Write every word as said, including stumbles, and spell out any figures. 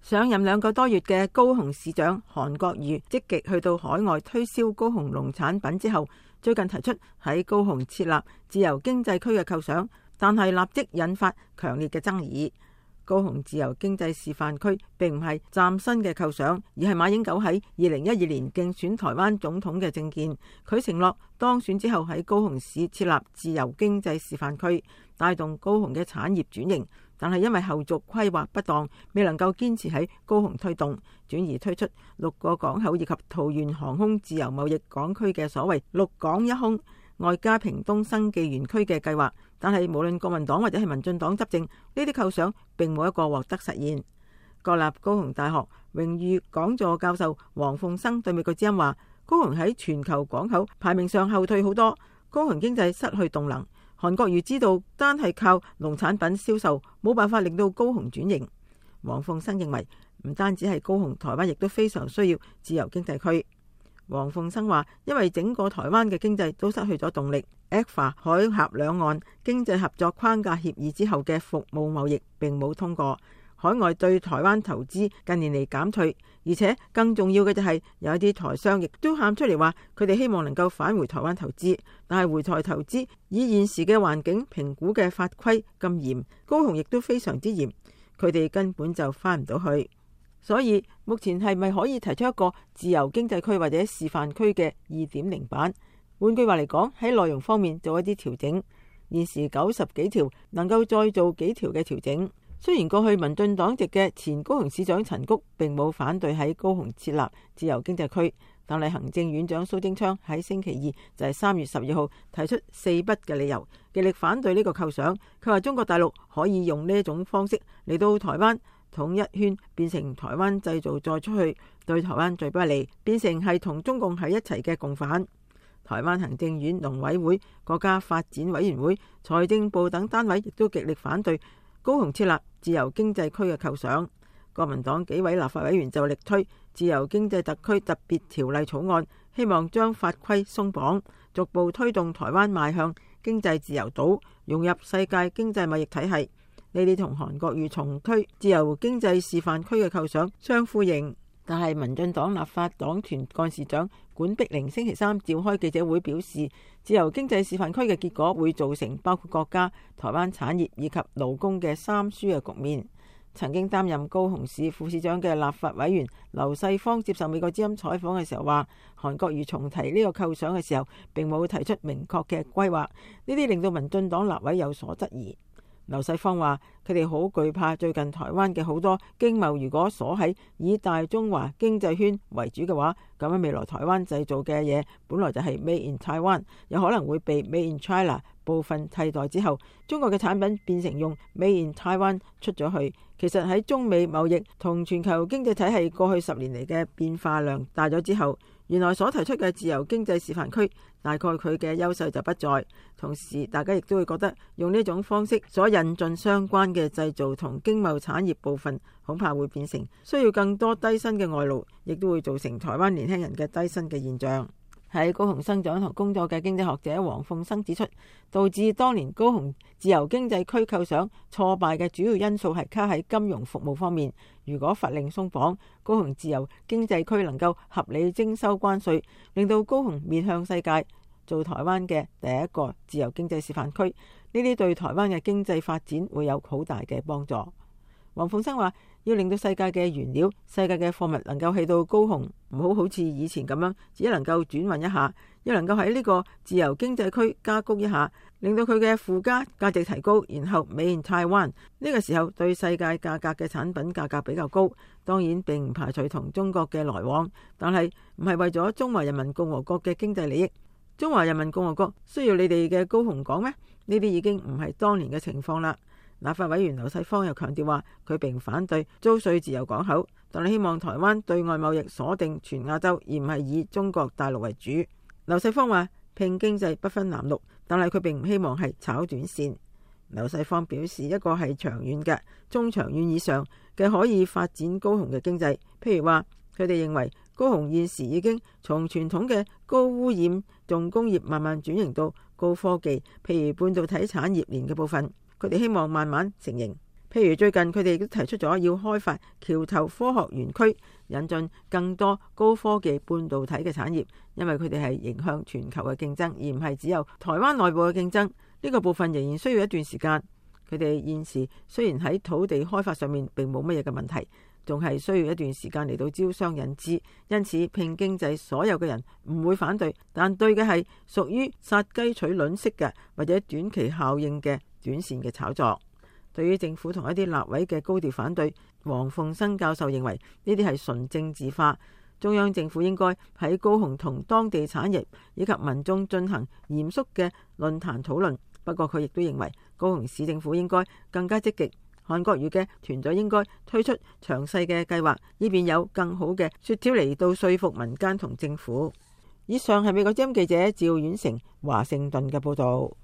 上任兩個多月嘅高雄市長韓國瑜積極去到海外推銷高雄農產品之後，最近提出喺高雄設立自由經濟區嘅構想，但係立即引發強烈嘅爭議。高雄自由經濟示範區並唔係嶄新嘅構想，而係馬英九喺二零一二年競選台灣總統嘅政見。佢承諾當選之後喺高雄市設立自由經濟示範區，帶動高雄嘅產業轉型。但係因為後續規劃不當，未能夠堅持喺高雄推動，轉而推出六個港口以及桃園航空自由貿易港區嘅所謂六港一空，外加屏東生技園區嘅計劃。但係無論國民黨或者係民進黨執政，呢啲構想並冇一個獲得實現。國立高雄大學榮譽講座教授黃鳳生對美國之音話：高雄喺全球港口排名上後退好多，高雄經濟失去動能。韓國瑜知道單係靠農產品銷售冇辦法令到高雄轉型。黃鳳生認為唔單止係高雄，台灣亦都非常需要自由經濟區。黃鳳生話：因為整個台灣嘅經濟都失去咗動力。E C F A 海峽兩岸經濟合作框架協議之後嘅服務貿易並冇通過，海外對台灣投資近年嚟減退，而且更重要嘅就係有一啲台商亦都喊出嚟話，佢哋希望能夠返回台灣投資，但係回台投資以現時嘅環境評估嘅法規咁嚴，高雄亦都非常之嚴，佢哋根本就返唔到去。所以目前係咪可以提出一個自由經濟區或者示範區嘅二點零版？換句話嚟講，喺內容方面做一啲調整。現時九十幾條能夠再做幾條嘅調整。雖然過去民進黨籍嘅前高雄市長陳菊並冇反對喺高雄設立自由經濟區，但係行政院長蘇貞昌喺星期二就係三月十二號提出四不嘅理由，極力反對呢個構想。佢話中國大陸可以用呢一種方式嚟到台灣統一圈，變成台灣製造再出去，對台灣最不利，變成係同中共喺一齊嘅共犯。台灣行政院農委會、國家發展委員會、財政部等單位亦都極力反對高雄設立自由經濟區嘅構想。國民黨幾位立法委員就力推自由經濟特區特別條例草案，希望將法規鬆綁，逐步推動台灣邁向經濟自由島，融入世界經濟貿易體系。呢啲同韓國瑜重推自由經濟示範區嘅構想相呼應。但係民進黨立法黨團幹事長管碧玲星期三召開記者會表示，自由經濟示範區嘅結果會造成包括國家、台灣產業以及勞工嘅三輸嘅局面。曾經擔任高雄市副市長嘅立法委員劉世芳接受美國之音採訪嘅時候話，韓國瑜重提呢個構想嘅時候並冇提出明確嘅規劃，呢啲令到民進黨立委有所質疑。劉世芳話：佢哋好懼怕最近台灣嘅好多經貿，如果鎖喺以大中華經濟圈為主嘅話，咁樣未來台灣製造嘅嘢本來就係 Made in Taiwan， 有可能會被 Made in China 部分替代之後，中國嘅產品變成用 Made in Taiwan 出咗去。其實喺中美貿易同全球經濟體系過去十年嚟嘅變化量大咗之後，原來所提出嘅自由經濟示範區，大概佢嘅優勢就不在。同時，大家亦都會覺得用呢種方式所引進相關嘅製造同經貿產業部分，恐怕會變成需要更多低薪嘅外勞，亦都會造成台灣年輕人嘅低薪嘅現象。喺高雄生長同工作嘅經濟學者黃鳳生指出，導致當年高雄自由經濟區構想挫敗嘅主要因素係卡喺金融服務方面。如果法令鬆綁，高雄自由經濟區能夠合理徵收關稅，令到高雄面向世界，做台灣嘅第一個自由經濟示範區，呢啲對台灣嘅經濟發展會有好大嘅幫助。黃鳳生話：要令到世界嘅原料、世界嘅貨物能夠去到高雄，唔好好似以前咁樣，只能夠轉運一下，要能夠喺呢個自由經濟區加工一下，令到佢嘅附加價值提高，然後 Made in Taiwan。呢個時候對世界價格嘅產品價格比較高，當然並唔排除同中國嘅來往，但係唔係為咗中華人民共和國嘅經濟利益。中華人民共和國需要你哋嘅高雄港咩？呢啲已經唔係當年嘅情況啦。立法委員劉世芳又強調話，佢並反對租稅自由港口，但係希望台灣對外貿易鎖定全亞洲，而唔係以中國大陸為主。劉世芳話，拼經濟不分藍綠，但係佢並唔希望係炒短線。劉世芳表示，一個係長遠嘅，中長遠以上嘅可以發展高雄嘅經濟。譬如話，佢哋認為高雄現時已經從傳統嘅高污染重工業慢慢轉型到高科技，譬如半導體產業鏈嘅部分。佢哋希望慢慢成型， 譬如最近佢哋都提出咗要開發橋頭科學園區，引進更多高科技半導體嘅產業，因為佢哋係迎向全球嘅競爭，而唔係只有台灣內部嘅競爭。呢個部分仍然需要一段時間。佢哋現時雖然喺土地開發上面並冇乜嘢嘅問題，仲係需要一段時間嚟到招商引資，因此拼經濟所有嘅人唔會反對，但對嘅係屬於殺雞取卵式嘅或者短期效應嘅短線嘅炒作。對於政府同一啲立委嘅高調反對，黃鳳生教授認為呢啲係純政治化。中央政府應該喺高雄同當地產業以及民眾進行嚴肅嘅論壇討論。不過佢亦都認為高雄市政府應該更加積極，韓國瑜嘅團隊應該推出詳細嘅計劃，以便有更好嘅說招嚟到說服民間同政府。以上係美國之音記者趙婉成華盛頓嘅報道。